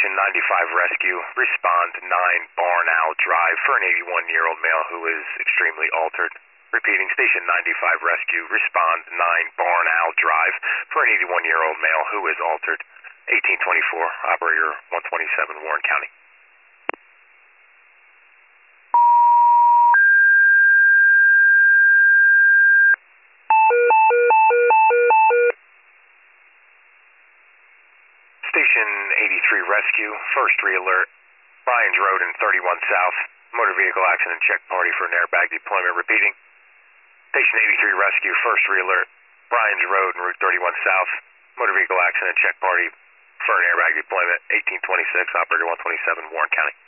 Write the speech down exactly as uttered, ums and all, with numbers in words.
Station ninety-five Rescue, respond to nine Barn Owl Drive for an eighty-one-year-old male who is extremely altered. Repeating, Station ninety-five Rescue, respond to nine Barn Owl Drive for an eighty-one-year-old male who is altered. eighteen twenty-four, operator one twenty-seven, Warren County. Station eighty-three Rescue, first re-alert, Bryans Road and thirty-one South, motor vehicle accident check party for an airbag deployment. Repeating, Station eighty-three Rescue, first re-alert, Bryans Road and Route thirty-one South, motor vehicle accident check party for an airbag deployment. eighteen twenty-six, operator one twenty-seven, Warren County.